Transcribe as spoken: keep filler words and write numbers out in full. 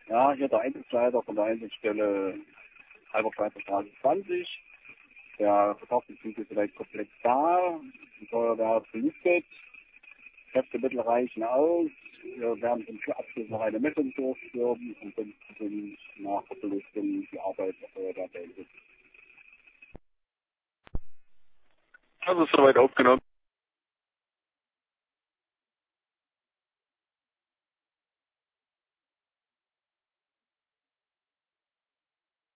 Ja, hier der Einsatzleiter von der Einsatzstelle Halberschweizer Straße zwanzig. Der Verkaufsbetrieb ist vielleicht komplett da. Die Feuerwehr ist belüftet. Kräftemittel reichen aus. Wir werden zum Abschluss noch eine Messung durchführen und dann sind nach der Belüftung die Arbeit der Feuerwehr beendet. Also soweit aufgenommen.